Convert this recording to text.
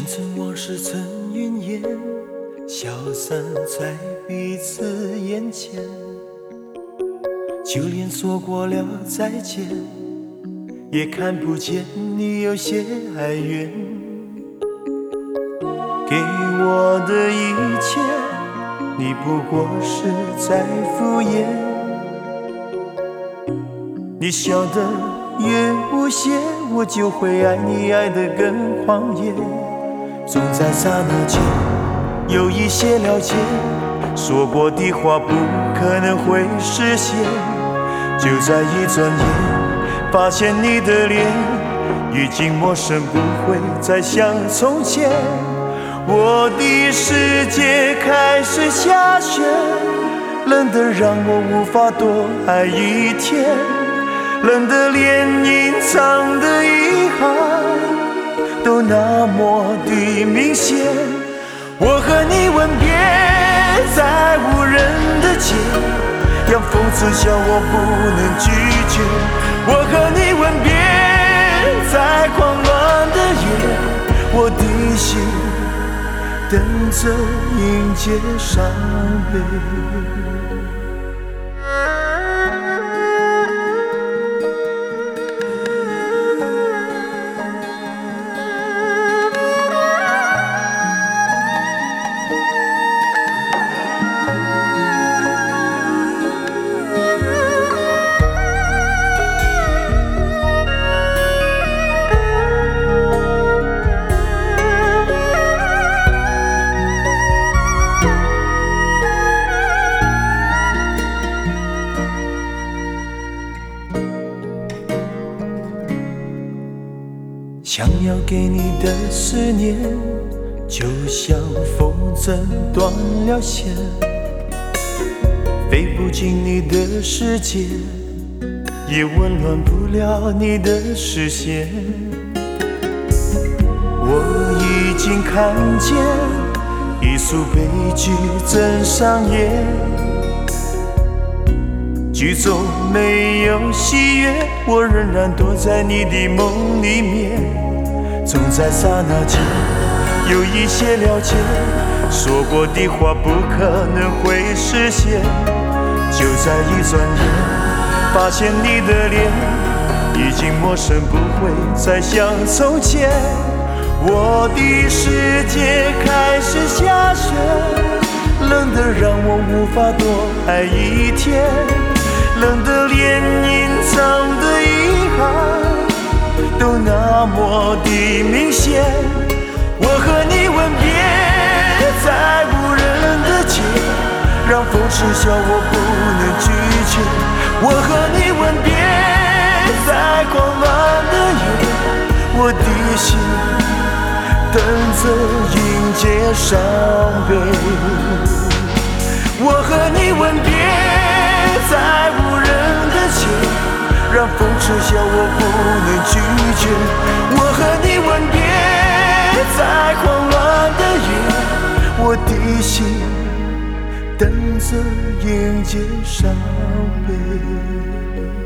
曾往事曾云烟，消散在彼此眼前。就连说过了再见，也看不见你有些哀怨。给我的一切，你不过是在敷衍。你笑得越无邪，我就会爱你爱得更狂野。总在刹那间有一些了解，说过的话不可能会实现。就在一转眼，发现你的脸已经陌生，不会再像从前。我的世界开始下雪，冷得让我无法多爱一天，冷得连隐藏的遗憾都那么的明显。我和你吻别在无人的街，让风刺笑我不能拒绝。我和你吻别在狂乱的夜，我的心等着迎接伤悲。想要给你的思念，就像风筝断了线，飞不进你的世界，也温暖不了你的视线。我已经看见一出悲剧正上演，剧中没有喜悦，我仍然躲在你的梦里面。总在刹那间有一些了解，说过的话不可能会实现。就在一转眼，发现你的脸已经陌生，不会再像从前。我的世界开始下雪，冷得让我无法多爱一天，冷得连隐藏的遗憾都那么的明显。我和你吻别在无人的街，让风痴笑我不能拒绝。我和你吻别在狂乱的夜，我的心等着迎接伤悲。我和你吻别在无人的街，让风痴笑我不能拒绝。我和你吻别在狂乱的夜，我的心等着迎接伤悲。